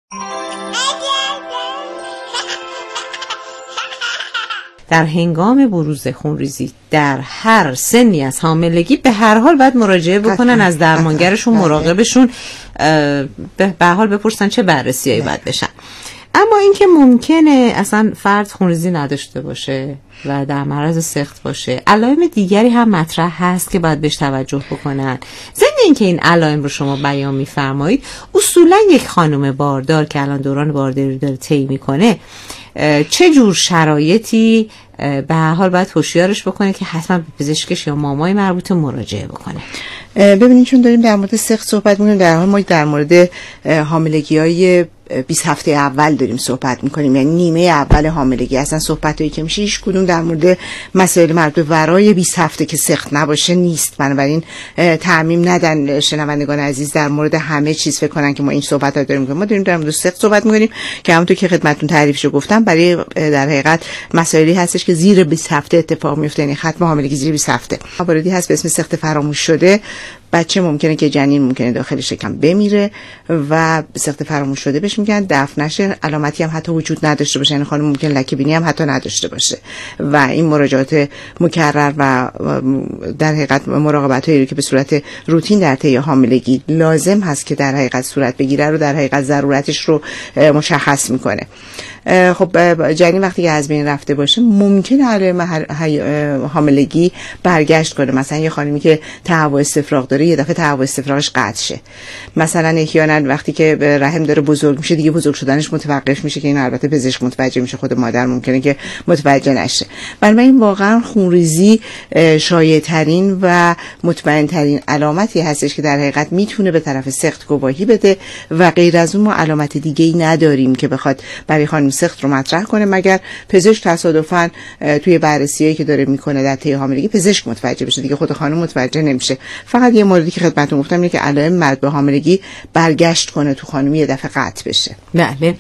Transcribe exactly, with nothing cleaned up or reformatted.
در هنگام بروز خونریزی در هر سنی از حاملگی به هر حال باید مراجعه بکنن، از درمانگرشون مراقبشون به هر حال بپرسن چه بررسیایی باید بشن. اما اینکه ممکنه اصلا فرد خونریزی نداشته باشه و در معرض سقط باشه، علائم دیگری هم مطرح هست که باید بهش توجه بکنن. ضمن اینکه این علائم رو شما بیان می‌فرمایید، اصولا یک خانم باردار که الان دوران بارداری داره طی میکنه چه جور شرایطی به هر حال باید هوشیارش بکنه که حتما به پزشکش یا مامای مربوطه مراجعه بکنه؟ ببینید چون داریم در مورد سقط صحبت می‌کنیم، در حال ما در مورد حاملگی‌های بیست هفته اول داریم صحبت میکنیم، یعنی نیمه اول حاملگی. اصلا صحبتایی که میشه هیچ کدوم در مورد مسائل مربوط به ورای بیست هفته که سقط نباشه نیست. بنابراین تعمیم ندن شنوندگان عزیز در مورد همه چیز فکر کنن که ما این صحبت‌ها داریم می‌کنیم. ما داریم در مورد سقط صحبت می‌کنیم که همونطور که خدمتتون تعریفشو گفتم، برای در حقیقت مسائلی هستش که زیر بیست هفته اتفاق میفته، یعنی ختم حاملگی زیر بیست هفته. مواردی هست به اسم سقط فراموش شده. بچه ممکنه که جنین ممکنه داخل شکم بمیره و سقط فراموش شده بهش میگن، دفن نشه، علامتی هم حتی وجود نداشته باشه، یعنی خانم ممکن لکه بینی هم حتی نداشته باشه و این مراجعات مکرر و در حقیقت مراقبتایی رو که به صورت روتین در طی حاملگی لازم هست که در حقیقت صورت بگیره رو در حقیقت ضرورتش رو مشخص میکنه. خب جنین وقتی که از بین رفته باشه ممکنه علائم حاملگی برگشت کنه. مثلا یه خانمی که تهوع استفراغ داره یه دفعه تهوع استفراغش قطع شه. مثلا احیانا وقتی که رحم داره بزرگ میشه دیگه بزرگ شدنش متوقف میشه که این البته پزشک متوجه میشه، خود مادر ممکنه که متوجه نشه. بنابراین واقعا خونریزی شایع ترین و مطمئن ترین علامتی هستش که در حقیقت میتونه به طرف سقط گواهی بده و غیر از اون ما علامت دیگه ای نداریم که بخواد برای خانم سقط رو مطرح کنه، مگر پزشک تصادفاً توی بررسیایی که داره میکنه در طی حاملگی پزشک متوجه بشه، دیگه خود خانم متوجه نمیشه. فقط یه موردی که خدمتتون گفتم اینه که علائم مربوط به حاملگی برگشت کنه تو خانم یه دفعه قطع بشه. بله.